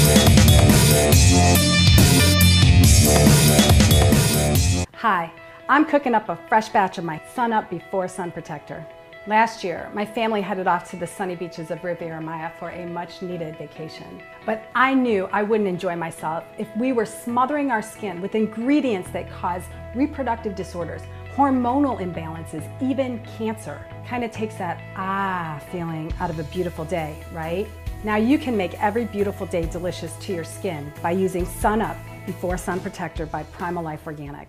Hi, I'm cooking up a fresh batch of my Sun Up Before Sun Protector. Last year, my family headed off to the sunny beaches of Riviera Maya for a much needed vacation. But I knew I wouldn't enjoy myself if we were smothering our skin with ingredients that cause reproductive disorders, hormonal imbalances, even cancer. Kind of takes that feeling out of a beautiful day, right? Now you can make every beautiful day delicious to your skin by using Sun Up Before Sun Protector by Primal Life Organics.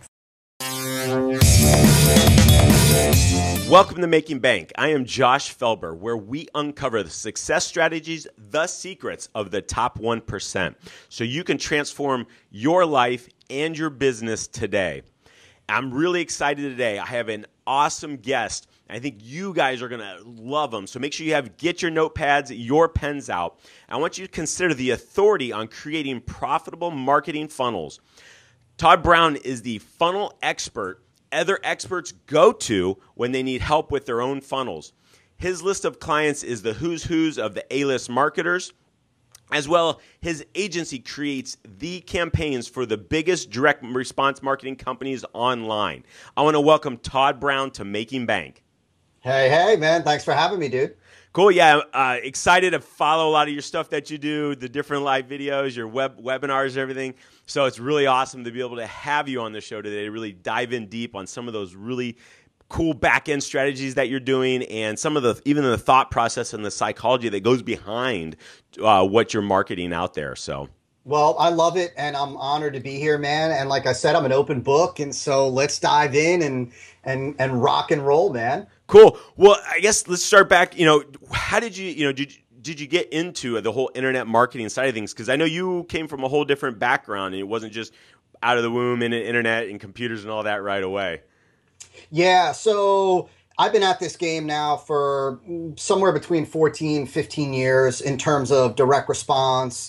Welcome to Making Bank. I am Josh Felber, where we uncover the success strategies, the secrets of the top 1%, so you can transform your life and your business today. I'm really excited today. I have an awesome guest. I think you guys are going to love them. So make sure you get your notepads, your pens out. I want you to consider the authority on creating profitable marketing funnels. Todd Brown is the funnel expert other experts go to when they need help with their own funnels. His list of clients is the who's who's of the A-list marketers. As well, his agency creates the campaigns for the biggest direct response marketing companies online. I want to welcome Todd Brown to Making Bank. Hey, man. Thanks for having me, dude. Cool. Yeah. Excited to follow a lot of your stuff that you do, the different live videos, your webinars and everything. So it's really awesome to be able to have you on the show today to really dive in deep on some of those really cool back-end strategies that you're doing and some of even the thought process and the psychology that goes behind what you're marketing out there. So. Well, I love it, and I'm honored to be here, man. And like I said, I'm an open book, and so let's dive in and rock and roll, man. Cool. Well, I guess let's start back. How did you, did you get into the whole internet marketing side of things? Because I know you came from a whole different background, and it wasn't just out of the womb in internet and computers and all that right away. Yeah, so I've been at this game now for somewhere between 14, 15 years in terms of direct response.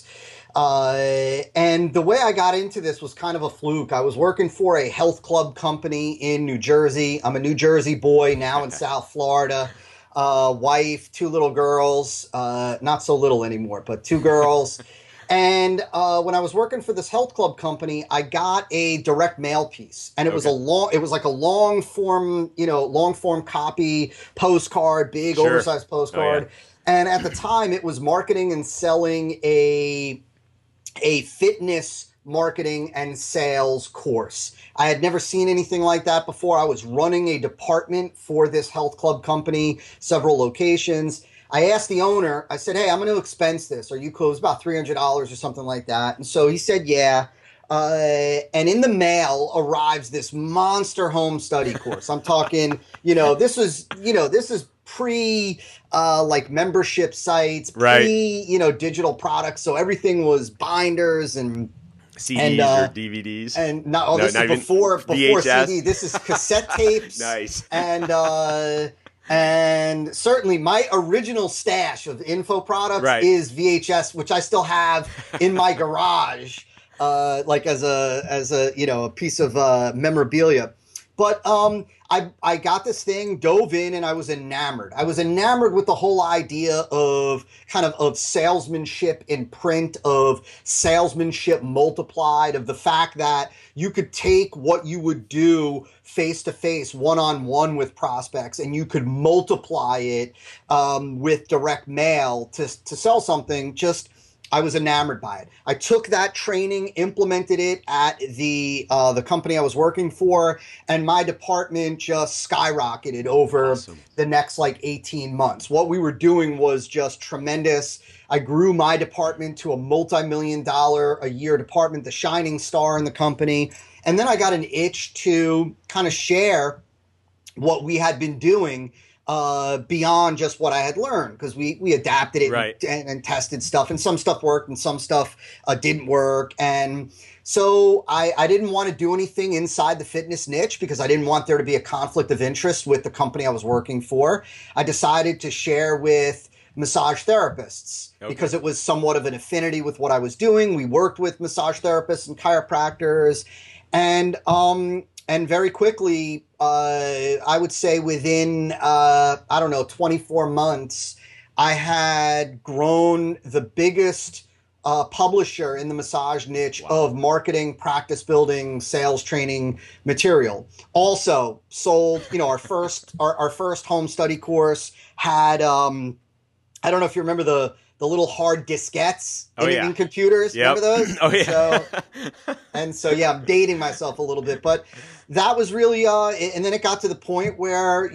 And the way I got into this was kind of a fluke. I was working for a health club company in New Jersey. I'm a New Jersey boy now in South Florida. Wife, 2 little girls, not so little anymore, but 2 girls. And when I was working for this health club company, I got a direct mail piece, and it was like a long form copy postcard, big oversized postcard. Oh, yeah. And at the time, it was marketing and selling a fitness marketing and sales course. I had never seen anything like that before. I was running a department for this health club company, several locations. I asked the owner, I said, hey, I'm going to expense this. Are you cool? It was about $300 or something like that. And so he said, yeah. And in the mail arrives this monster home study course. I'm talking, this is pre like membership sites, pre, digital products. So everything was binders and CDs or DVDs. And this is before CD. This is cassette tapes. Nice. And certainly my original stash of info products is VHS, which I still have in my garage, like as a piece of memorabilia. But I got this thing, dove in, and I was enamored. I was enamored with the whole idea of of salesmanship in print, of salesmanship multiplied, of the fact that you could take what you would do face-to-face, one-on-one with prospects, and you could multiply it with direct mail to sell something. I was enamored by it. I took that training, implemented it at the company I was working for, and my department just skyrocketed over the next 18 months. What we were doing was just tremendous. I grew my department to a multi-million-dollar a year department, the shining star in the company. And then I got an itch to kind of share what we had been doing beyond just what I had learned, because we adapted it and tested stuff, and some stuff worked and some stuff didn't work. And so I didn't want to do anything inside the fitness niche because I didn't want there to be a conflict of interest with the company I was working for. I decided to share with massage therapists because it was somewhat of an affinity with what I was doing. We worked with massage therapists and chiropractors, and very quickly, I would say within, 24 months, I had grown the biggest publisher in the massage niche of marketing, practice building, sales training material. Also sold, our first home study course had, I don't know if you remember the little hard diskettes in computers. Yep. Remember those? Oh yeah. So I'm dating myself a little bit, but that was really, and then it got to the point where,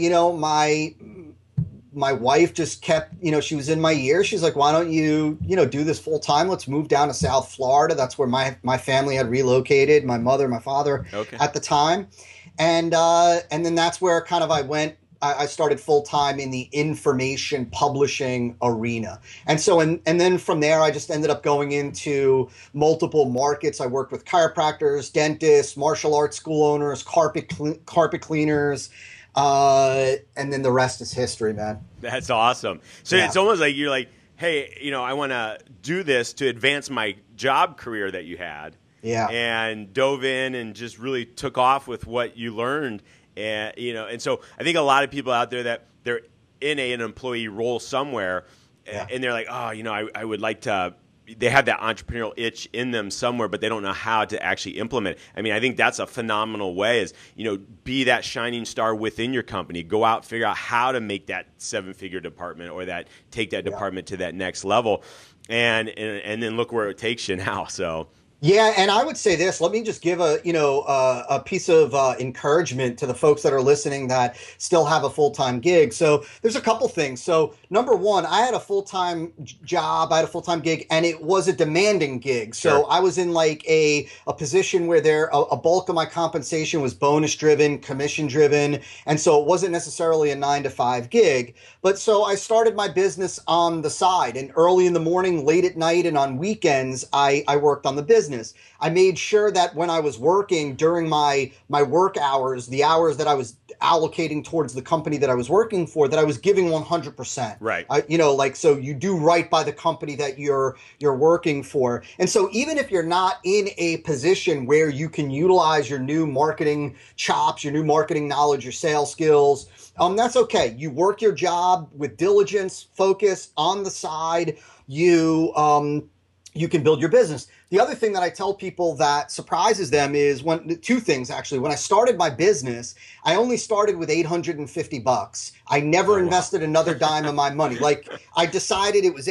my wife just kept, she was in my ear. She's like, why don't you, do this full time? Let's move down to South Florida. That's where my family had relocated, my mother, my father at the time. And then that's where kind of I started full time in the information publishing arena. And so, and then from there, I just ended up going into multiple markets. I worked with chiropractors, dentists, martial arts school owners, carpet cleaners, and then the rest is history, man. That's awesome. So it's almost like you're like, hey, I want to do this to advance my job career that you had. Yeah. And dove in and just really took off with what you learned. And, and so I think a lot of people out there that they're in an employee role somewhere and they're like, oh, I would like to, they have that entrepreneurial itch in them somewhere, but they don't know how to actually implement it. I mean, I think that's a phenomenal way is, be that shining star within your company, go out, figure out how to make that 7-figure department or take that department to that next level. And then look where it takes you now. So. Yeah, and I would say this. Let me just give a piece of encouragement to the folks that are listening that still have a full-time gig. So there's a couple things. So number one, I had a full-time job. I had a full-time gig, and it was a demanding gig. So Sure. I was in like a position where a bulk of my compensation was bonus-driven, commission-driven, and so it wasn't necessarily a 9-to-5 gig. But so I started my business on the side, and early in the morning, late at night, and on weekends, I worked on the business. I made sure that when I was working during my work hours, the hours that I was allocating towards the company that I was working for, that I was giving 100%. Right. So you do right by the company that you're working for. And so even if you're not in a position where you can utilize your new marketing chops, your new marketing knowledge, your sales skills, that's okay. You work your job with diligence, focus on the side. You can build your business. The other thing that I tell people that surprises them is two things, actually. When I started my business, I only started with $850. I never invested another dime of my money. Like I decided it was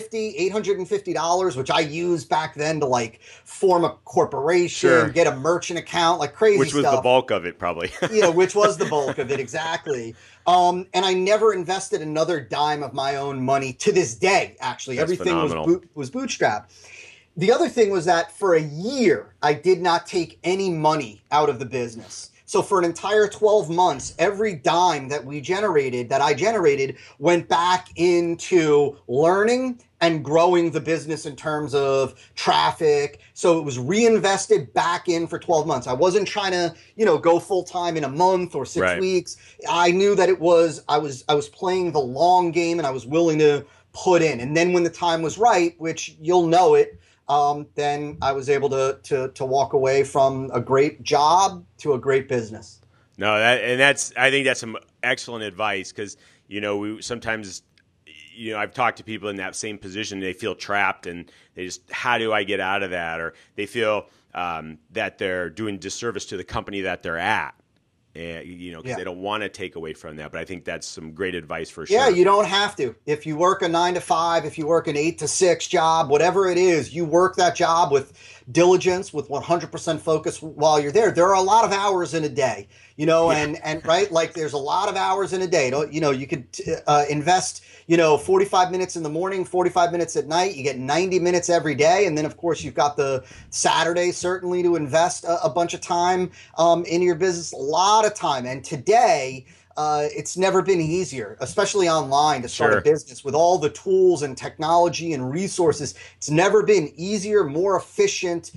$850, which I used back then to like form a corporation, get a merchant account, like crazy stuff. Which was the bulk of it probably. Which was the bulk of it, exactly. And I never invested another dime of my own money to this day, actually. That's everything phenomenal. was bootstrapped. The other thing was that for a year, I did not take any money out of the business. So for an entire 12 months, every dime that I generated went back into learning and growing the business in terms of traffic. So it was reinvested back in for 12 months. I wasn't trying to, go full time in a month or 6 weeks. I knew that I was playing the long game and I was willing to put in. And then when the time was right, which you'll know it, then I was able to walk away from a great job to a great business. No, I think that's some excellent advice because, we sometimes, I've talked to people in that same position. They feel trapped and they just, how do I get out of that? Or they feel that they're doing disservice to the company that they're at. Because they don't want to take away from that. But I think that's some great advice for sure. Yeah, you don't have to. If you work a 9-to-5, if you work an 8-to-6 job, whatever it is, you work that job with diligence, with 100% focus while you're there. There are a lot of hours in a day, and right, like there's a lot of hours in a day. You could invest, 45 minutes in the morning, 45 minutes at night. You get 90 minutes every day. And then, of course, you've got the Saturday, certainly, to invest a bunch of time in your business, a lot of time. And today, it's never been easier, especially online, to start a business with all the tools and technology and resources. It's never been easier, more efficient,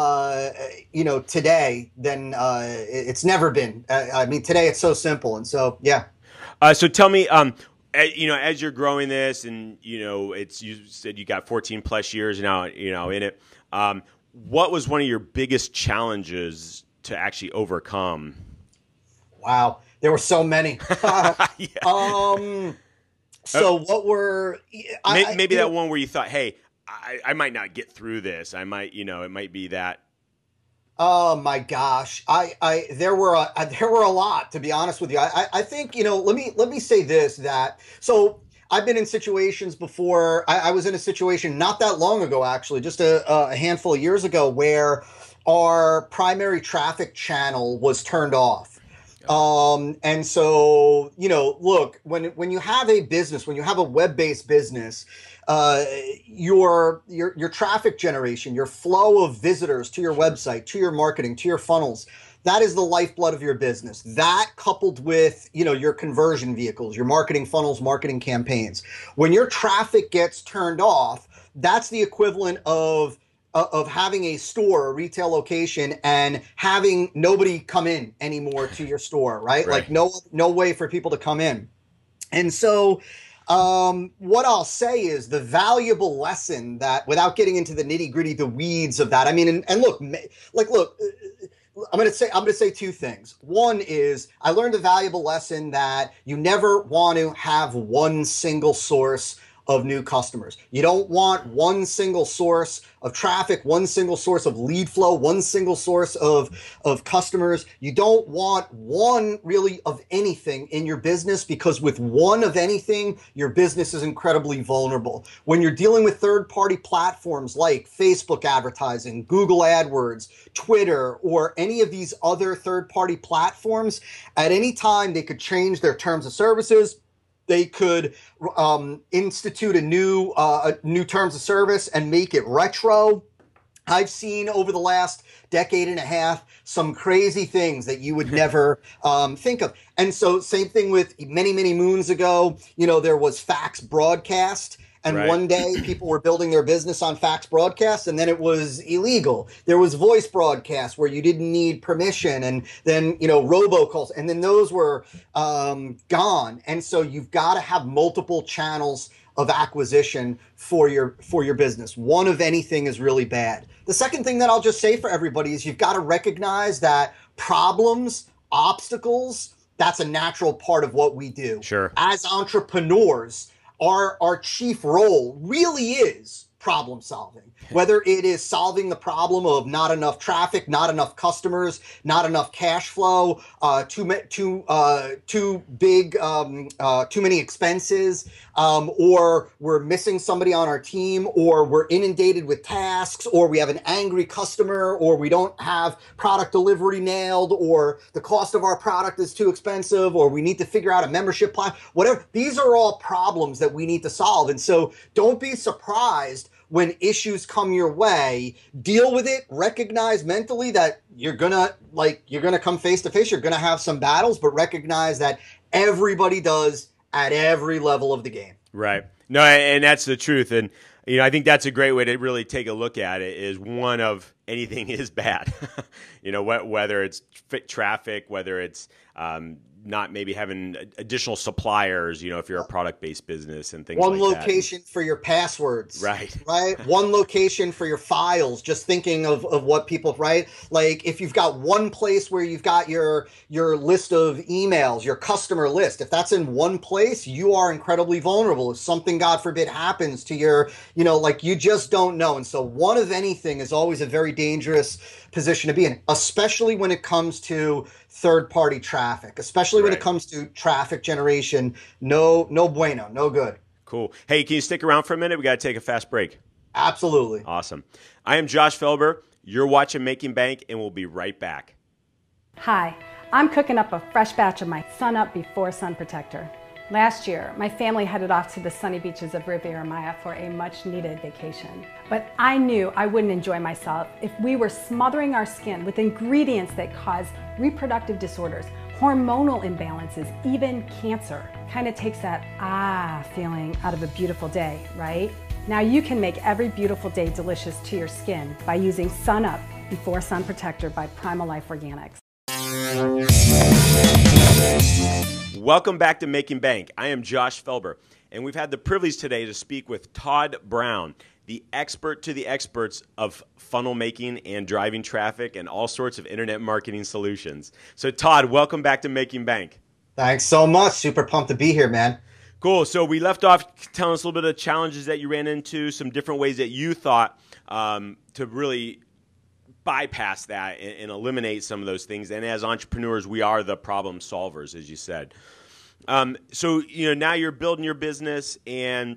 today than it's never been. Today it's so simple. And so, yeah. So tell me, as you're growing this and, you said you got 14 plus years now, in it, what was one of your biggest challenges to actually overcome? Wow. There were so many. So what were... Maybe that one where you thought, hey, I might not get through this. I might, it might be that. Oh my gosh. There were a lot, to be honest with you. I think, let me say this, that, so I've been in situations before. I was in a situation not that long ago, actually, just a handful of years ago, where our primary traffic channel was turned off. And so, look, when you have a business, when you have a web-based business, your traffic generation, your flow of visitors to your website, to your marketing, to your funnels, that is the lifeblood of your business. That, coupled with, your conversion vehicles, your marketing funnels, marketing campaigns. When your traffic gets turned off, that's the equivalent of having a store, a retail location, and having nobody come in anymore to your store, right? Like no way for people to come in. And so what I'll say is the valuable lesson that, without getting into the nitty gritty, the weeds of that, I mean, and look, I'm going to say two things. One is I learned a valuable lesson that you never want to have one single source of new customers. You don't want one single source of traffic, one single source of lead flow, one single source of customers. You don't want one really of anything in your business, because with one of anything, your business is incredibly vulnerable. When you're dealing with third-party platforms like Facebook advertising, Google AdWords, Twitter, or any of these other third-party platforms, at any time they could change their terms of services. They could institute a new terms of service and make it retro. I've seen over the last decade and a half some crazy things that you would never think of. And so same thing with many, many moons ago, there was fax broadcast. And one day people were building their business on fax broadcast, and then it was illegal. There was voice broadcast where you didn't need permission, and then, robocalls, and then those were gone. And so you've got to have multiple channels of acquisition for your business. One of anything is really bad. The second thing that I'll just say for everybody is you've got to recognize that problems, obstacles, that's a natural part of what we do. Sure. As entrepreneurs, our chief role really is problem solving, whether it is solving the problem of not enough traffic, not enough customers, not enough cash flow, too many expenses, or we're missing somebody on our team, or we're inundated with tasks, or we have an angry customer, or we don't have product delivery nailed, or the cost of our product is too expensive, or we need to figure out a membership plan, whatever. These are all problems that we need to solve. And so don't be surprised when issues come your way. Deal with it, recognize mentally that you're gonna come face to face, you're gonna have some battles, but recognize that everybody does at every level of the game. Right. No, and that's the truth. And I think that's a great way to really take a look at it, is one of anything is bad. Whether it's traffic, whether it's not maybe having additional suppliers, if you're a product-based business and things like that. One location for your passwords. Right. One location for your files, just thinking of what people, right? Like if you've got one place where you've got your list of emails, your customer list, if that's in one place, you are incredibly vulnerable. If something, God forbid, happens to your, you just don't know. And so one of anything is always a very dangerous position to be in, especially when it comes to third-party traffic, especially when it comes to traffic generation. No bueno, no good. Cool. Hey, can you stick around for a minute? We got to take a fast break. Absolutely. Awesome. I am Josh Felber. You're watching Making Bank, and we'll be right back. Hi, I'm cooking up a fresh batch of my Sun Up Before Sun Protector. Last year, my family headed off to the sunny beaches of Riviera Maya for a much-needed vacation. But I knew I wouldn't enjoy myself if we were smothering our skin with ingredients that cause reproductive disorders, hormonal imbalances, even cancer. Kind of takes that feeling out of a beautiful day, right? Now you can make every beautiful day delicious to your skin by using Sun Up Before Sun Protector by Primal Life Organics. Welcome back to Making Bank. I am Josh Felber, and we've had the privilege today to speak with Todd Brown, the expert to the experts of funnel making and driving traffic and all sorts of internet marketing solutions. So Todd, welcome back to Making Bank. Thanks so much. Super pumped to be here, man. Cool. So we left off telling us a little bit of challenges that you ran into, some different ways that you thought to really bypass that and eliminate some of those things. And as entrepreneurs, we are the problem solvers, as you said. So, now you're building your business, and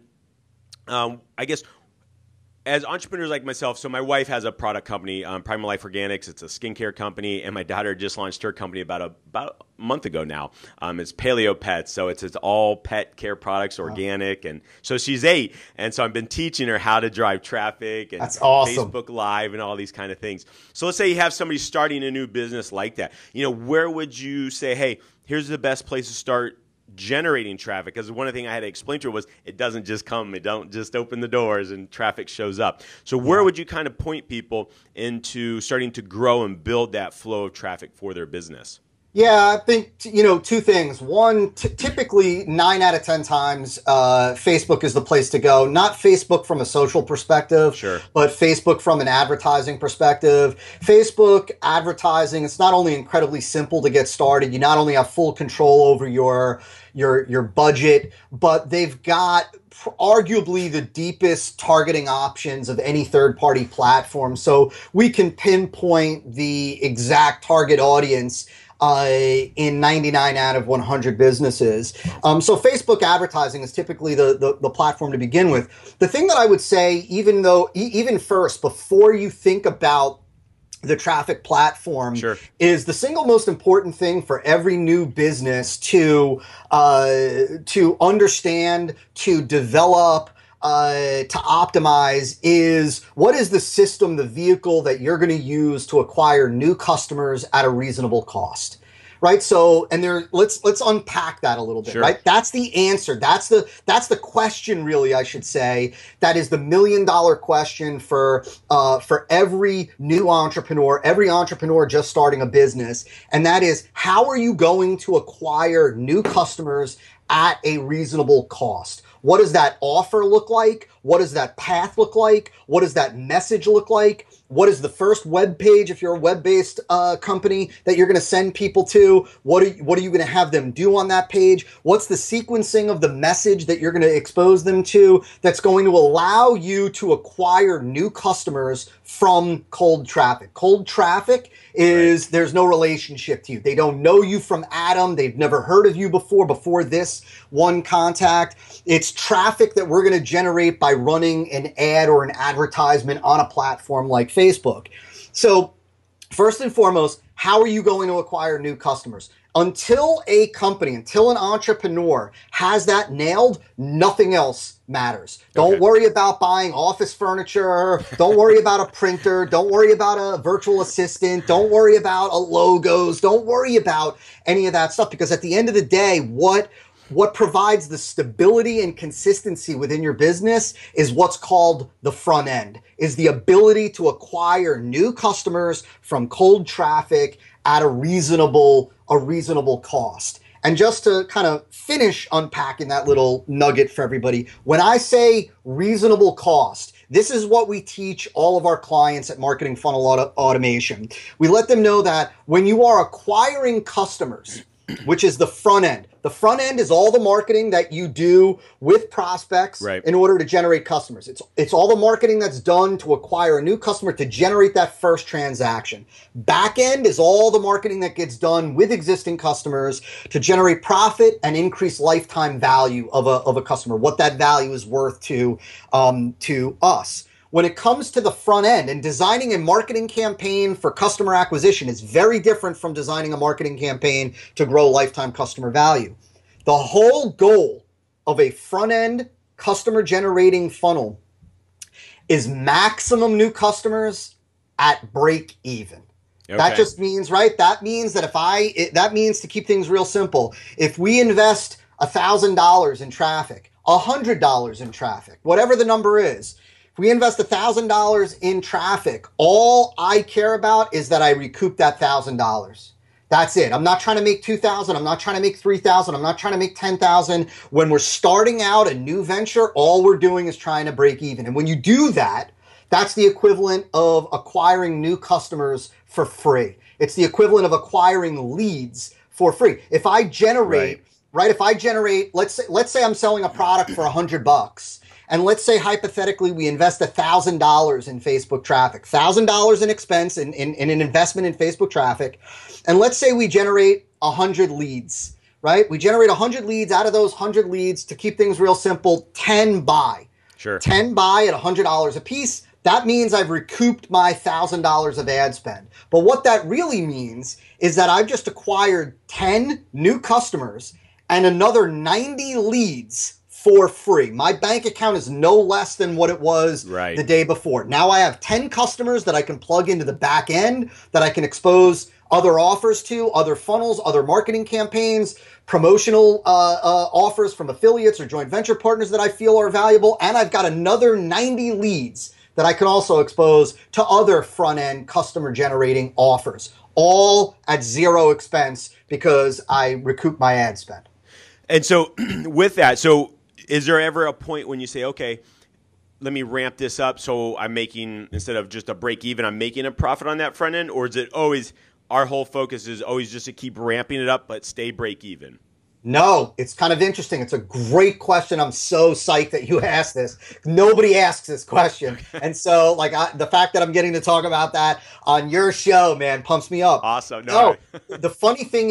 I guess as entrepreneurs like myself, so my wife has a product company, Primal Life Organics. It's a skincare company, and my daughter just launched her company about a month ago now. It's Paleo Pets, so it's all pet care products, organic, and so she's 8, and so I've been teaching her how to drive traffic and That's awesome. Facebook Live and all these kind of things. So let's say you have somebody starting a new business like that. Where would you say, hey, here's the best place to start generating traffic? Because one of the things I had to explain to her was it doesn't just come. It don't just open the doors and traffic shows up. So where would you kind of point people into starting to grow and build that flow of traffic for their business? Yeah, I think, two things. One, typically 9 out of 10 times, Facebook is the place to go. Not Facebook from a social perspective, sure, but Facebook from an advertising perspective. Facebook advertising, it's not only incredibly simple to get started. You not only have full control over your budget, but they've got arguably the deepest targeting options of any third-party platform. So we can pinpoint the exact target audience in 99 out of 100 businesses. So Facebook advertising is typically the platform to begin with. The thing that I would say, even first, before you think about the traffic platform, sure, is the single most important thing for every new business to understand, to develop, to optimize is what is the system, the vehicle that you're going to use to acquire new customers at a reasonable cost. Right. So, and let's unpack that a little bit. Sure. Right. That's the answer. That's the question, really, I should say. That is the $1 million question for every new entrepreneur, every entrepreneur just starting a business. And that is, how are you going to acquire new customers at a reasonable cost? What does that offer look like? What does that path look like? What does that message look like? What is the first web page, if you're a web-based company, that you're going to send people to? What are you going to have them do on that page? What's the sequencing of the message that you're going to expose them to that's going to allow you to acquire new customers from cold traffic? Cold traffic is there's no relationship to you. They don't know you from Adam. They've never heard of you before this one contact. It's traffic that we're going to generate by running an ad or an advertisement on a platform like Facebook. So first and foremost, how are you going to acquire new customers? Until an entrepreneur has that nailed, nothing else matters. Don't worry about buying office furniture. Don't worry about a printer. Don't worry about a virtual assistant. Don't worry about logos. Don't worry about any of that stuff, because at the end of the day, what provides the stability and consistency within your business is what's called the front end, is the ability to acquire new customers from cold traffic at a reasonable cost. And just to kind of finish unpacking that little nugget for everybody, when I say reasonable cost, this is what we teach all of our clients at Marketing Funnel Automation. We let them know that when you are acquiring customers, which is the front end. The front end is all the marketing that you do with prospects in order to generate customers. It's all the marketing that's done to acquire a new customer to generate that first transaction. Back end is all the marketing that gets done with existing customers to generate profit and increase lifetime value of a customer, what that value is worth to us. When it comes to the front end, and designing a marketing campaign for customer acquisition is very different from designing a marketing campaign to grow lifetime customer value. The whole goal of a front end customer generating funnel is maximum new customers at break even. Okay. That just means, that means that that means, to keep things real simple, if we invest $1,000 in traffic, $100 in traffic, whatever the number is, if we invest $1,000 in traffic, all I care about is that I recoup that $1,000. That's it. I'm not trying to make $2,000. I'm not trying to make $3,000. I'm not trying to make $10,000. When we're starting out a new venture, all we're doing is trying to break even. And when you do that, that's the equivalent of acquiring new customers for free. It's the equivalent of acquiring leads for free. If I generate right? If I generate, let's say I'm selling a product for $100, and let's say hypothetically we invest $1,000 in Facebook traffic, $1,000 in expense in an investment in Facebook traffic, and let's say we generate 100 leads, right? We generate 100 leads. Out of those 100 leads, to keep things real simple, 10 buy. Sure. 10 buy at $100 a piece. That means I've recouped my $1,000 of ad spend. But what that really means is that I've just acquired 10 new customers and another 90 leads for free. My bank account is no less than what it was the day before. Now I have 10 customers that I can plug into the back end, that I can expose other offers to, other funnels, other marketing campaigns, promotional offers from affiliates or joint venture partners that I feel are valuable. And I've got another 90 leads that I can also expose to other front-end customer-generating offers, all at zero expense because I recoup my ad spend. And so with that, so is there ever a point when you say, okay, let me ramp this up so I'm making, instead of just a break even, I'm making a profit on that front end? Or is it always, our whole focus is always just to keep ramping it up but stay break even? No, it's kind of interesting. It's a great question. I'm so psyched that you asked this. Nobody asks this question. And so the fact that I'm getting to talk about that on your show, man, pumps me up. Awesome. No, the funny thing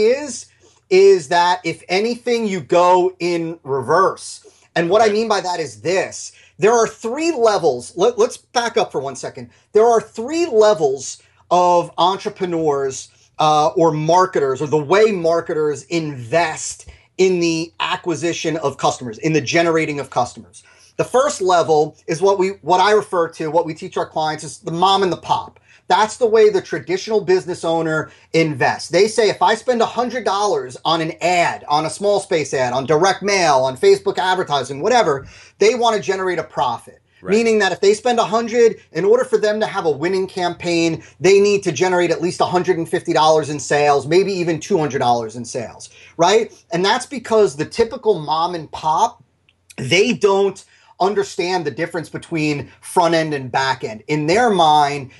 is that if anything, you go in reverse. And what I mean by that is this. There are three levels. Let's back up for 1 second. There are three levels of entrepreneurs or marketers, or the way marketers invest in the acquisition of customers, in the generating of customers. The first level is what I refer to, what we teach our clients, is the mom and the pop. That's the way the traditional business owner invests. They say, if I spend $100 on an ad, on a small space ad, on direct mail, on Facebook advertising, whatever, they want to generate a profit. Right. Meaning that if they spend $100, in order for them to have a winning campaign, they need to generate at least $150 in sales, maybe even $200 in sales, right? And that's because the typical mom and pop, they don't understand the difference between front end and back end. In their mind,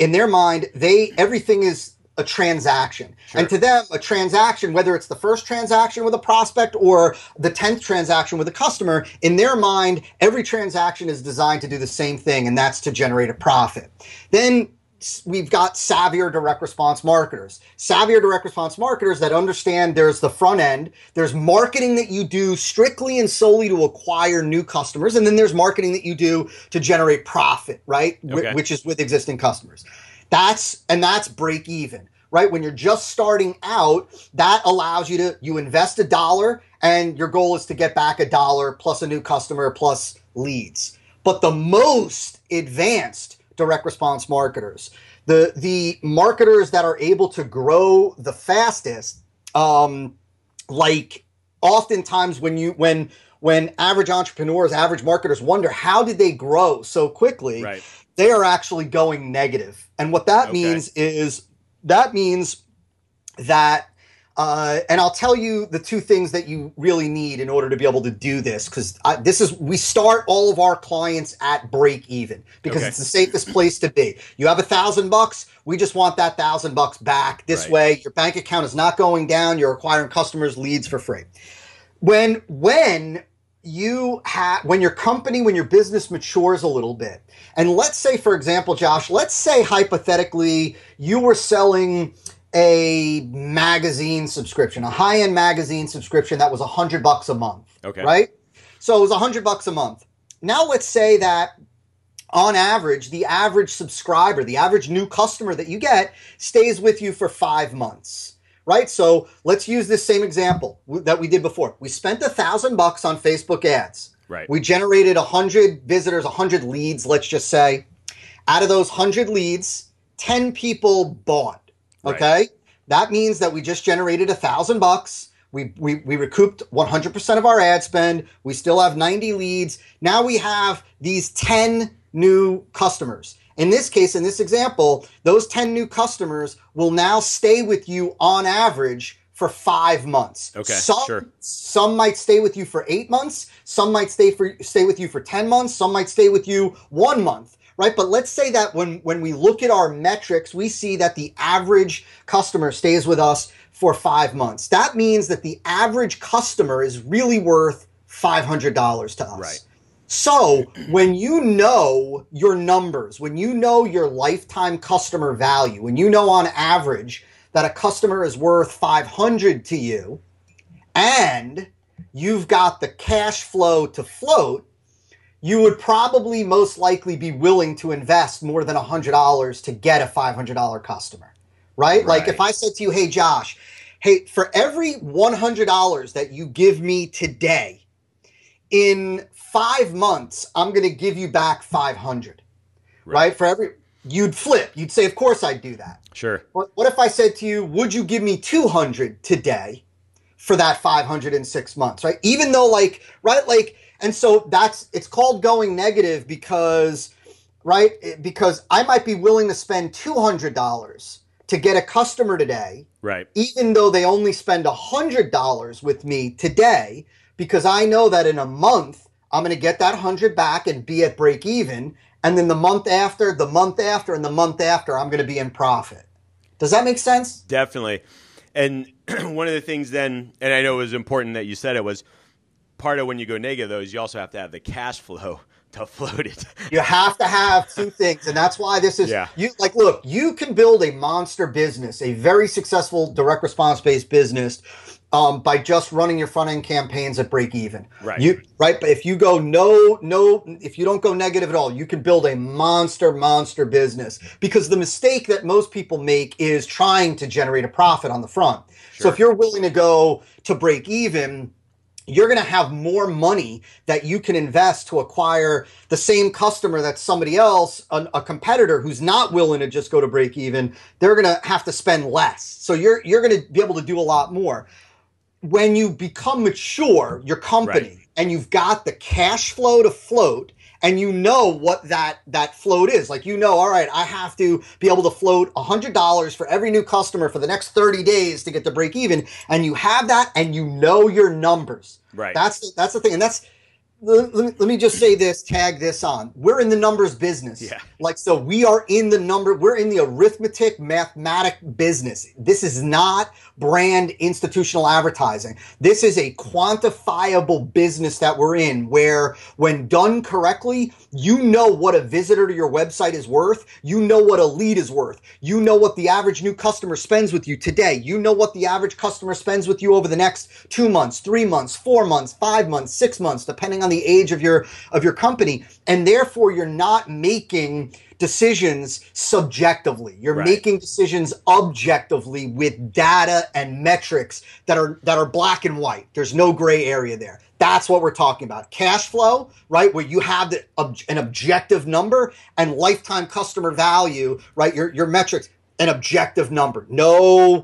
everything is a transaction. Sure. And to them, a transaction, whether it's the first transaction with a prospect or the 10th transaction with a customer, in their mind, every transaction is designed to do the same thing, and that's to generate a profit. Then we've got savvier direct response marketers. Savvier direct response marketers that understand there's the front end, there's marketing that you do strictly and solely to acquire new customers, and then there's marketing that you do to generate profit, right? Okay. Which is with existing customers. That's break even, right? When you're just starting out, that allows you invest $1 and your goal is to get back $1 plus a new customer plus leads. But the most advanced direct response marketers, the marketers that are able to grow the fastest, like oftentimes when average entrepreneurs, average marketers wonder, how did they grow so quickly? Right. They are actually going negative. And what that means is, that, and I'll tell you the two things that you really need in order to be able to do this, because we start all of our clients at break even, because it's the safest place to be. You have $1,000, we just want that $1,000 back. This way, your bank account is not going down, you're acquiring customers, leads for free. When your business matures a little bit, and let's say, for example, Josh, let's say hypothetically you were selling a magazine subscription, a high-end magazine subscription that was $100 a month, right? So it was $100 a month. Now let's say that on average, the average subscriber, the average new customer that you get stays with you for 5 months. Right? So let's use this same example that we did before. We spent $1,000 on Facebook ads. Right. We generated 100 visitors, 100 leads, let's just say. Out of those 100 leads, 10 people bought. Okay? Right. That means that we just generated $1,000. We recouped 100% of our ad spend. We still have 90 leads. Now we have these 10 new customers. In this case, in this example, those 10 new customers will now stay with you on average for 5 months. Some might stay with you for 8 months. Some might stay with you for 10 months. Some might stay with you 1 month, right? But let's say that when we look at our metrics, we see that the average customer stays with us for 5 months. That means that the average customer is really worth $500 to us. Right. So when you know your numbers, when you know your lifetime customer value, when you know on average that a customer is worth 500 to you, and you've got the cash flow to float, you would probably most likely be willing to invest more than $100 to get a $500 customer, right? Like if I said to you, hey, Josh, hey, for every $100 that you give me today, in 5 months, I'm going to give you back 500, right? For every, you'd flip. You'd say, of course I'd do that. Sure. What if I said to you, would you give me 200 today for that 500 in 6 months, right? Even though and so it's called going negative because, right? Because I might be willing to spend $200 to get a customer today, right? Even though they only spend $100 with me today, because I know that in a month, I'm going to get that 100 back and be at break even. And then the month after, and the month after, I'm going to be in profit. Does that make sense? Definitely. And one of the things then, and I know it was important that you said it, was part of when you go negative, though, is you also have to have the cash flow to float it. You have to have two things. And that's why this is, look, you can build a monster business, a very successful direct response based business by just running your front end campaigns at break even. Right. But if you go if you don't go negative at all, you can build a monster business, because the mistake that most people make is trying to generate a profit on the front. Sure. So if you're willing to go to break even, you're going to have more money that you can invest to acquire the same customer that somebody else, a competitor who's not willing to just go to break even, they're going to have to spend less. So you're going to be able to do a lot more. When you become mature, your company, and you've got the cash flow to float, and you know what that float is. Like, all right, I have to be able to float $100 for every new customer for the next 30 days to get to break even. And you have that, and you know your numbers. Right. That's the thing. And let me just say this, tag this on. We're in the numbers business. Yeah. So we're in the arithmetic, mathematic business. This is not brand institutional advertising. This is a quantifiable business that we're in, where when done correctly, you know what a visitor to your website is worth. You know what a lead is worth. You know what the average new customer spends with you today. You know what the average customer spends with you over the next 2 months, 3 months, 4 months, 5 months, 6 months, depending on the age of your company. And therefore, you're not making decisions subjectively. You're making decisions objectively with data and metrics that are black and white. There's no gray area there. That's what we're talking about. Cash flow, right, where you have an objective number, and lifetime customer value, right, your metrics, an objective number. No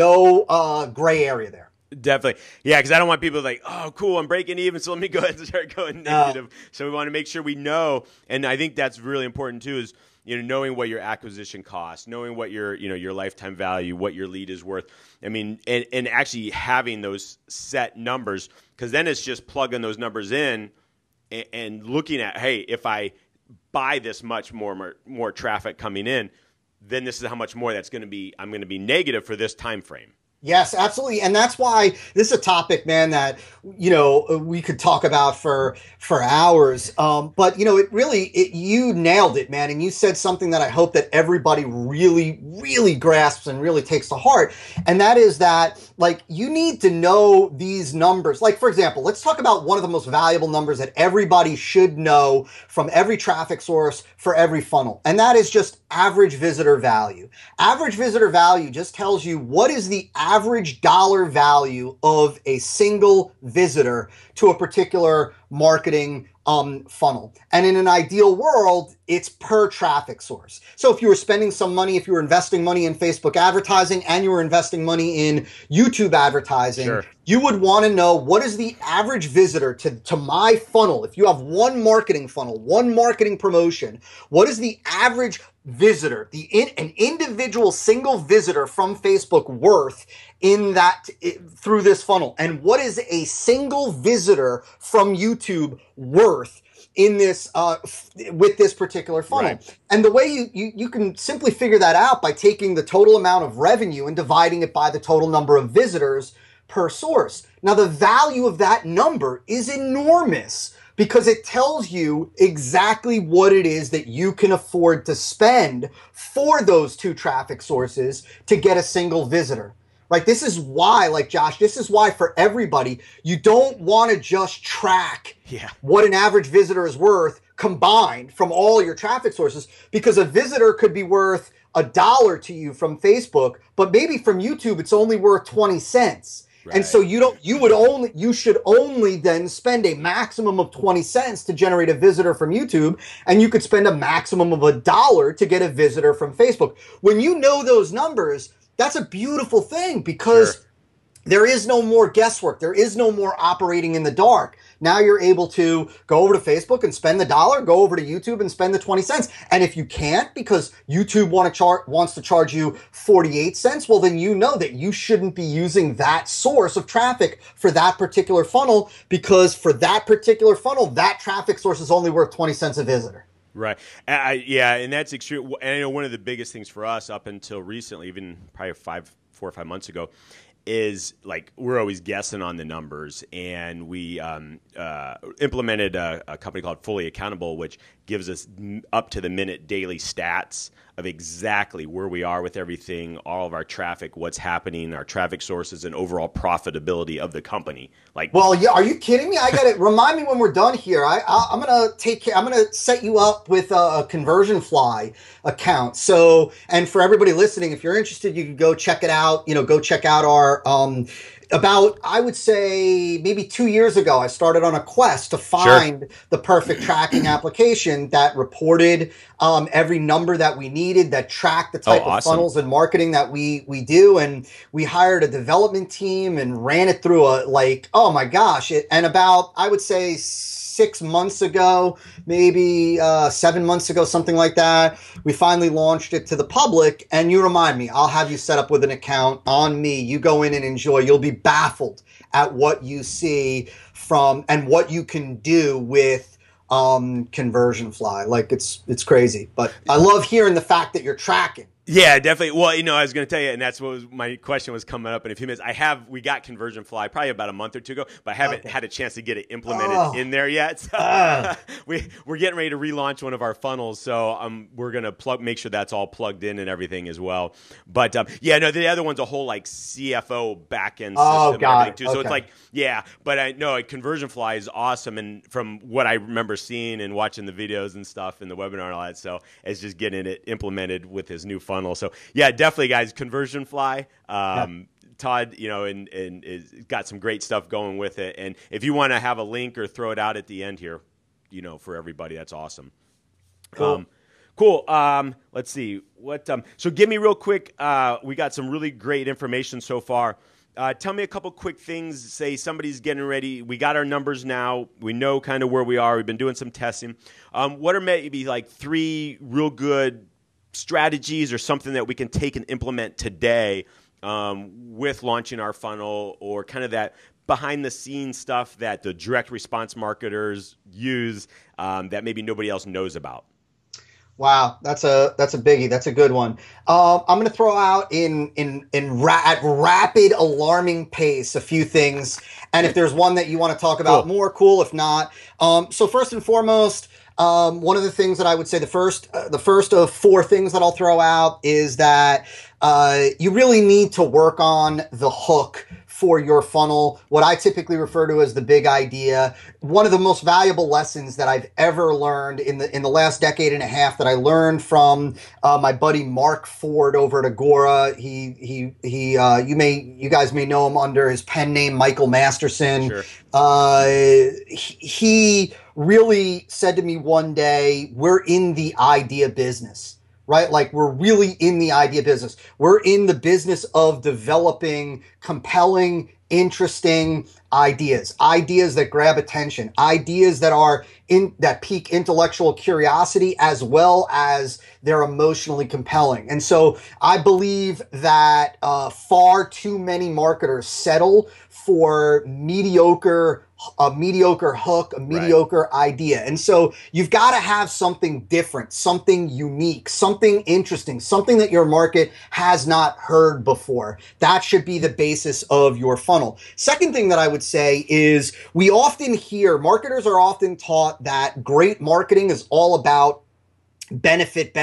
gray area there. Definitely. Yeah, because I don't want people like, oh, cool, I'm breaking even, so let me go ahead and start going negative. So we want to make sure we know, and I think that's really important too, is knowing what your acquisition costs, knowing what your your lifetime value, what your lead is worth. I mean, and actually having those set numbers, because then it's just plugging those numbers in and looking at, hey, if I buy this much more traffic coming in, then this is how much more I'm going to be negative for this time frame. Yes, absolutely. And that's why this is a topic, man, that, we could talk about for hours. But, you nailed it, man. And you said something that I hope that everybody really, really grasps and really takes to heart. And that is that, you need to know these numbers. Like, for example, let's talk about one of the most valuable numbers that everybody should know from every traffic source for every funnel. And that is just average visitor value. Average visitor value just tells you what is the average dollar value of a single visitor to a particular marketing funnel. And in an ideal world, it's per traffic source. So if you were spending some money, if you were investing money in Facebook advertising and you were investing money in YouTube advertising, sure, you would want to know what is the average visitor to my funnel. If you have one marketing funnel, one marketing promotion, what is the average visitor, an individual single visitor from Facebook worth through this funnel? And what is a single visitor from YouTube worth in this with this particular funnel. Right. And the way you can simply figure that out by taking the total amount of revenue and dividing it by the total number of visitors per source. Now, the value of that number is enormous because it tells you exactly what it is that you can afford to spend for those two traffic sources to get a single visitor. Right? This is why, like Josh, this is why for everybody, you don't want to just track what an average visitor is worth combined from all your traffic sources, because a visitor could be worth $1 to you from Facebook, but maybe from YouTube, it's only worth 20 cents. Right. And so you should only then spend a maximum of 20 cents to generate a visitor from YouTube, and you could spend a maximum of $1 to get a visitor from Facebook. When you know those numbers, that's a beautiful thing, because there is no more guesswork. There is no more operating in the dark. Now you're able to go over to Facebook and spend the $1, go over to YouTube and spend the 20 cents. And if you can't because YouTube wants to charge you 48 cents, well, then you know that you shouldn't be using that source of traffic for that particular funnel, because for that particular funnel, that traffic source is only worth 20 cents a visitor. Right. And that's extreme. And I know one of the biggest things for us up until recently, even probably 4 or 5 months ago, is like we're always guessing on the numbers. And we implemented a company called Fully Accountable, which gives us up to the minute daily stats of exactly where we are with everything, all of our traffic, what's happening, our traffic sources, and overall profitability of the company. Well, yeah, are you kidding me? I got to remind me when we're done here. I'm gonna set you up with a Conversion.Fly account. So, and for everybody listening, if you're interested, you can go check it out. Go check out our about, I would say, maybe 2 years ago, I started on a quest to find the perfect tracking application that reported every number that we needed, that tracked the type of funnels and marketing that we do. And we hired a development team and ran it through oh my gosh. And about, I would say, 6 months ago, maybe 7 months ago, something like that, we finally launched it to the public. And you remind me, I'll have you set up with an account on me. You go in and enjoy. You'll be baffled at what you see from and what you can do with Conversion.Fly. It's crazy. But I love hearing the fact that you're tracking. Yeah, definitely. Well, I was going to tell you, and that's what my question was coming up in a few minutes. We got Conversion.Fly probably about a month or two ago, but I haven't had a chance to get it implemented in there yet. So we're getting ready to relaunch one of our funnels, so we're going to make sure that's all plugged in and everything as well. But the other one's a whole CFO backend system and everything too. So it's but I know Conversion.Fly is awesome, and from what I remember seeing and watching the videos and stuff and the webinar and all that, so it's just getting it implemented with his new funnel. So definitely, guys, Conversion.Fly. Todd, and is got some great stuff going with it. And if you want to have a link or throw it out at the end here, for everybody, that's awesome. Cool. Let's see what. So give me real quick. We got some really great information so far. Tell me a couple quick things. Say somebody's getting ready. We got our numbers now. We know kind of where we are. We've been doing some testing. What are maybe 3 real good strategies or something that we can take and implement today with launching our funnel, or kind of that behind the scenes stuff that the direct response marketers use that maybe nobody else knows about? Wow, that's a biggie. That's a good one. I'm going to throw out at rapid, alarming pace a few things, and if there's one that you want to talk about more, cool. If not, so first and foremost, one of the things that I would say, the first of 4 things that I'll throw out is that you really need to work on the hook for your funnel, what I typically refer to as the big idea. One of the most valuable lessons that I've ever learned in the last decade and a half that I learned from my buddy Mark Ford over at Agora. You guys may know him under his pen name Michael Masterson. Sure. He really said to me one day, we're in the idea business. Right? We're really in the idea business. We're in the business of developing compelling, interesting ideas that grab attention, ideas that pique intellectual curiosity as well as they're emotionally compelling. And so I believe that far too many marketers settle for mediocre a mediocre hook, a mediocre idea. And so you've got to have something different, something unique, something interesting, something that your market has not heard before. That should be the basis of your funnel. Second thing that I would say is we often hear, marketers are often taught that great marketing is all about benefit,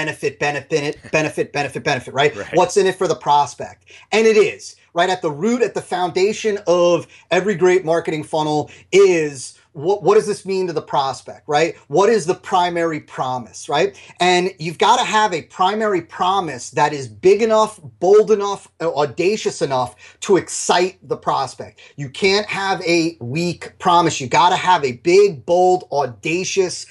right? What's in it for the prospect? And it is, right? At the root, at the foundation of every great marketing funnel is what does this mean to the prospect, right? What is the primary promise, right? And you've got to have a primary promise that is big enough, bold enough, audacious enough to excite the prospect. You can't have a weak promise. You got to have a big, bold, audacious,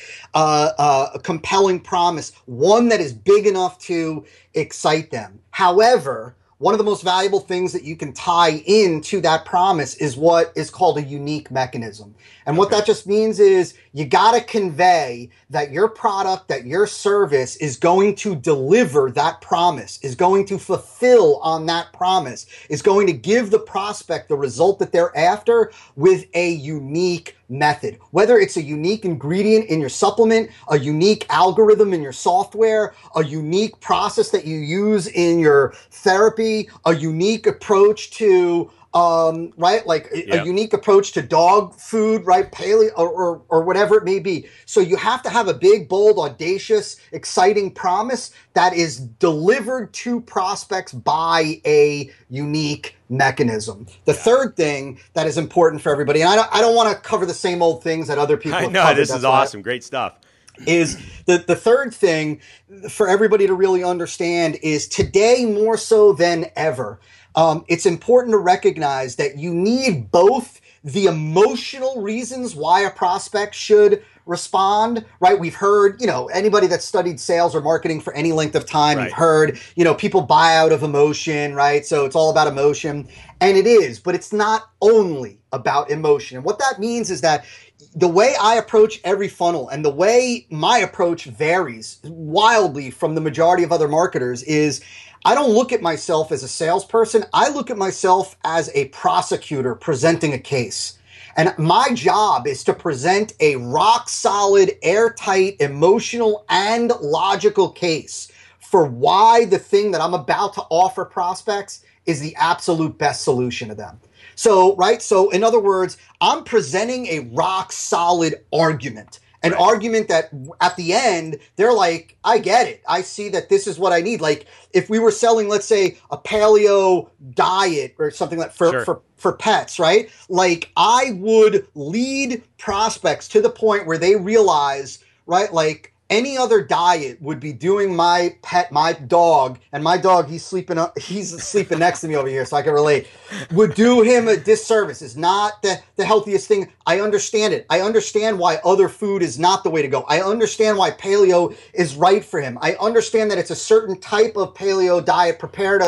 compelling promise, one that is big enough to excite them. However, one of the most valuable things that you can tie into that promise is what is called a unique mechanism. And what that just means is you got to convey that your product, that your service is going to deliver that promise, is going to fulfill on that promise, is going to give the prospect the result that they're after with a unique method. Whether it's a unique ingredient in your supplement, a unique algorithm in your software, a unique process that you use in your therapy, a unique approach to right? Like a unique approach to dog food, right? Paleo or whatever it may be. So you have to have a big, bold, audacious, exciting promise that is delivered to prospects by a unique mechanism. The third thing that is important for everybody, and I don't want to cover the same old things that other people have covered. This is awesome. Great stuff. Is the third thing for everybody to really understand is today more so than ever, it's important to recognize that you need both the emotional reasons why a prospect should respond, right? We've heard, anybody that's studied sales or marketing for any length of time, you've heard, people buy out of emotion, right? So it's all about emotion. And it is, but it's not only about emotion. And what that means is that the way I approach every funnel and the way my approach varies wildly from the majority of other marketers is I don't look at myself as a salesperson. I look at myself as a prosecutor presenting a case. And my job is to present a rock solid, airtight, emotional, and logical case for why the thing that I'm about to offer prospects is the absolute best solution to them. So, right? So in other words, I'm presenting a rock solid argument. An argument that at the end, they're like, I get it. I see that this is what I need. Like if we were selling, let's say, a paleo diet or something like for pets, right? Like I would lead prospects to the point where they realize, right? Like any other diet would be doing my pet, my dog, and my dog, he's sleeping next to me over here, so I can relate, would do him a disservice. It's not the healthiest thing. I understand it. I understand why other food is not the way to go. I understand why paleo is right for him. I understand that it's a certain type of paleo diet prepared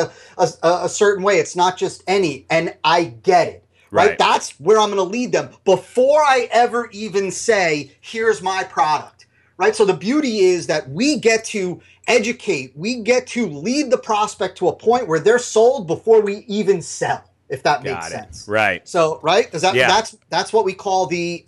a certain way. It's not just any, and I get it. Right? That's where I'm going to lead them before I ever even say, here's my product. Right? So the beauty is that we get to educate, we get to lead the prospect to a point where they're sold before we even sell, if that makes sense. Right. So, right? Does that, that's what we call the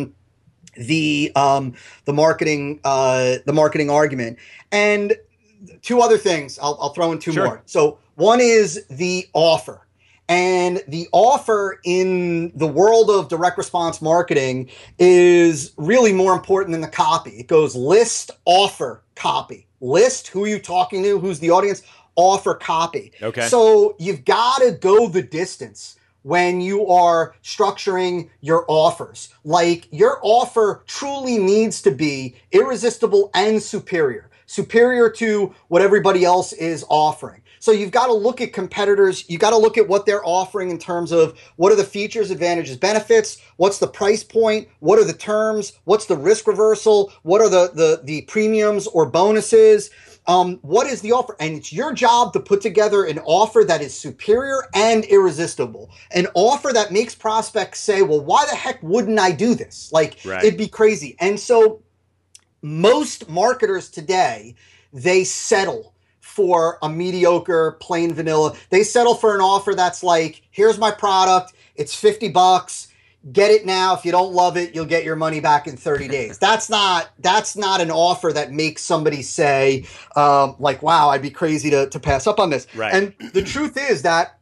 marketing argument. And two other things, I'll throw in two more. So one is the offer. And the offer in the world of direct response marketing is really more important than the copy. It goes list, offer, copy. List, who are you talking to? Who's the audience? Offer, copy. Okay. So you've got to go the distance when you are structuring your offers. Like your offer truly needs to be irresistible and superior to what everybody else is offering. So you've got to look at competitors. You got to look at what they're offering in terms of what are the features, advantages, benefits, what's the price point, what are the terms, what's the risk reversal, what are the premiums or bonuses, what is the offer? And it's your job to put together an offer that is superior and irresistible. An offer that makes prospects say, well, why the heck wouldn't I do this? Like, it'd be crazy. And so most marketers today, they settle for a mediocre, plain vanilla. They settle for an offer that's like, here's my product. It's $50. get it now. If you don't love it, you'll get your money back in 30 days. That's not an offer that makes somebody say, like, wow, I'd be crazy to pass up on this. Right. And the truth is that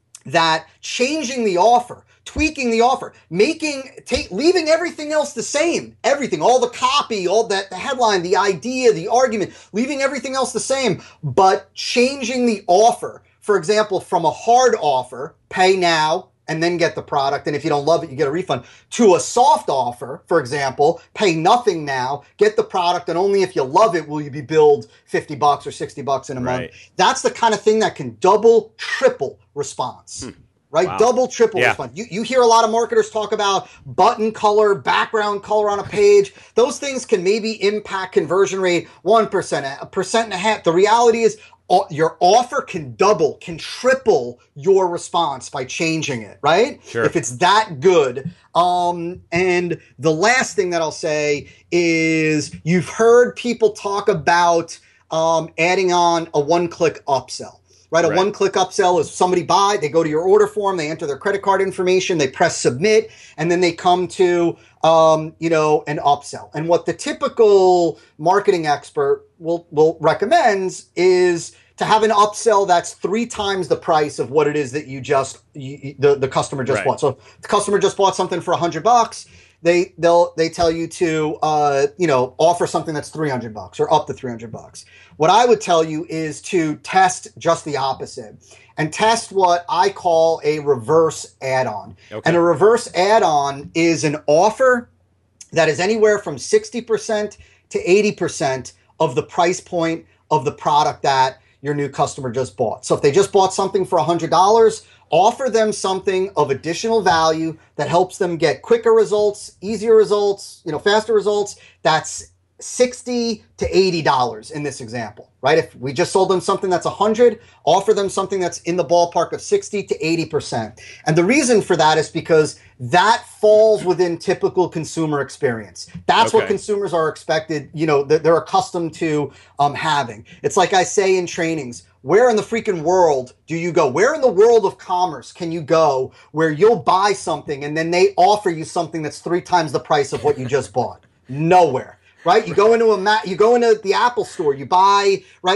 changing the offer, tweaking the offer, leaving everything else the same, everything, all the copy, all that, the headline, the idea, the argument, leaving everything else the same, but changing the offer. For example, from a hard offer, pay now and then get the product, and if you don't love it, you get a refund, to a soft offer, for example, pay nothing now, get the product, and only if you love it will you be billed $50 or $60 in a month. That's the kind of thing that can double, triple response. Right? Wow. Double, triple response. You hear a lot of marketers talk about button color, background color on a page. Those things can maybe impact conversion rate 1%, 1.5%. The reality is your offer can double, can triple your response by changing it, right? Sure. If it's that good. And the last thing that I'll say is you've heard people talk about adding on a one-click upsell. Right, a one-click upsell is somebody they go to your order form, they enter their credit card information, they press submit, and then they come to, an upsell. And what the typical marketing expert will recommends is to have an upsell that's 3 times the price of what it is that the customer just bought. So if the customer just bought something for $100, they tell you to offer something that's $300 or up to $300. What I would tell you is to test just the opposite and test what I call a reverse add-on. Okay. And a reverse add-on is an offer that is anywhere from 60% to 80% of the price point of the product that your new customer just bought. So if they just bought something for $100, offer them something of additional value that helps them get quicker results, easier results, faster results. That's $60 to $80 in this example, right? If we just sold them something that's $100, offer them something that's in the ballpark of 60 to 80%. And the reason for that is because that falls within typical consumer experience. That's what consumers are expected, they're accustomed to having. It's like I say in trainings, where in the freaking world do you go? Where in the world of commerce can you go where you'll buy something and then they offer you something that's 3 times the price of what you just bought? Nowhere. Right? You go into the Apple store, you buy an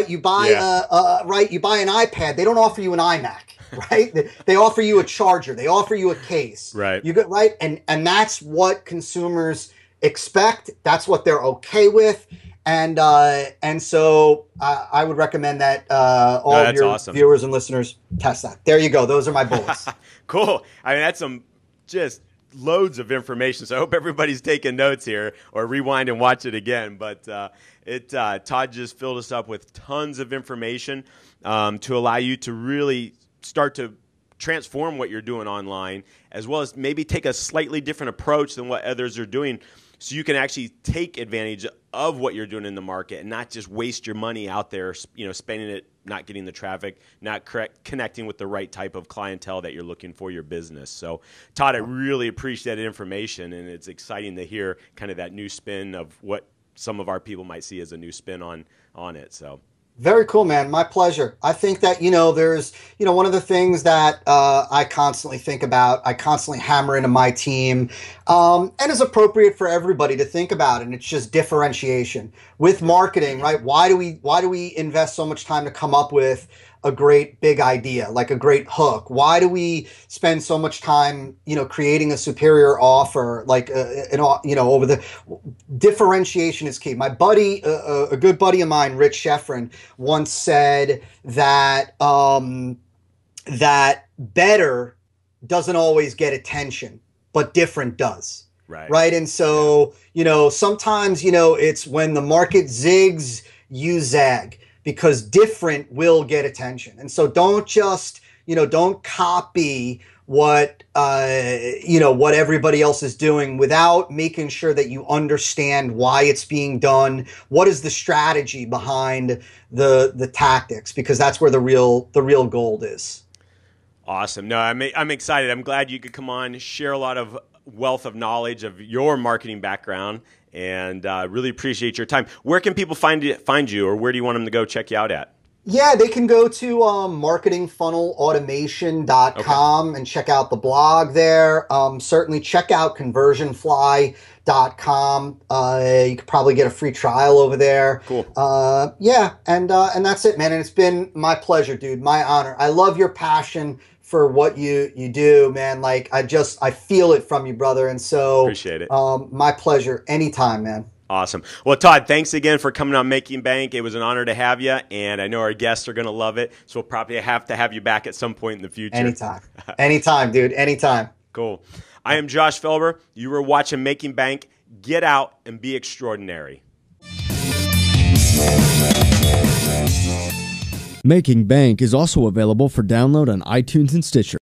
iPad. They don't offer you an iMac, right? They offer you a charger. They offer you a case. Right. And that's what consumers expect. That's what they're okay with. And so I would recommend that all of your viewers and listeners test that. There you go. Those are my bullets. Cool. I mean, that's some just loads of information. So I hope everybody's taking notes here or rewind and watch it again. But Todd just filled us up with tons of information to allow you to really start to transform what you're doing online, as well as maybe take a slightly different approach than what others are doing, so you can actually take advantage of what you're doing in the market and not just waste your money out there, spending it, not getting the traffic, not connecting with the right type of clientele that you're looking for your business. So, Todd, I really appreciate that information, and it's exciting to hear kind of that new spin of what some of our people might see as a new spin on it. So. Very cool, man. My pleasure. I think that, there's, one of the things that I constantly think about, I constantly hammer into my team, and is appropriate for everybody to think about. And it's just differentiation with marketing, right? Why do we invest so much time to come up with a great big idea, like a great hook? Why do we spend so much time, creating a superior offer, like, over the differentiation is key. My buddy, a good buddy of mine, Rich Sheffrin, once said that, that better doesn't always get attention, but different does. Right. And so, sometimes, it's when the market zigs, you zag, because different will get attention. And so don't just, don't copy what everybody else is doing without making sure that you understand why it's being done. What is the strategy behind the tactics? Because that's where the real gold is. Awesome. No, I'm excited. I'm glad you could come on, share a lot of wealth of knowledge of your marketing background, and really appreciate your time. Where can people find you, or where do you want them to go check you out at? Yeah, they can go to marketingfunnelautomation.com and check out the blog there. Certainly check out conversionfly.com. You could probably get a free trial over there. Cool. Yeah, and that's it, man. And it's been my pleasure, dude. My honor. I love your passion for what you do, man. Like I feel it from you, brother. And so appreciate it. My pleasure. Anytime, man. Awesome. Well, Todd, thanks again for coming on Making Bank. It was an honor to have you, and I know our guests are going to love it, so we'll probably have to have you back at some point in the future. Anytime. Anytime, dude. Anytime. Cool. I am Josh Felber. You were watching Making Bank. Get out and be extraordinary. Making Bank is also available for download on iTunes and Stitcher.